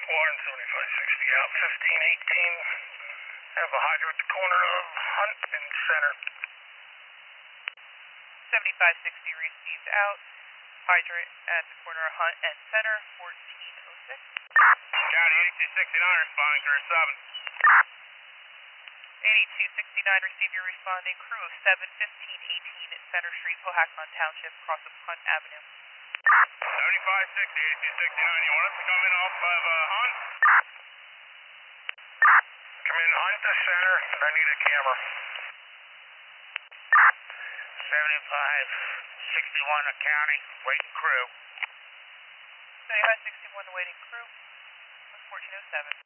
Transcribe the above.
Warren 7560 out, 1518. Have a hydro at the corner of Hunt and Center. 7560 received out. Hydrant at the corner of Hunt and Center, 1406. County 8269 responding, crew 7. 8269 received your responding, crew of 71518 at Center Street, Cohasset Township, cross of Hunt Avenue. 7560, 8269, you want us to come in off of Hunt? Come in Hunt to Center, and I need a camera. 7561 a county, waiting crew. 7561 awaiting crew, 1407.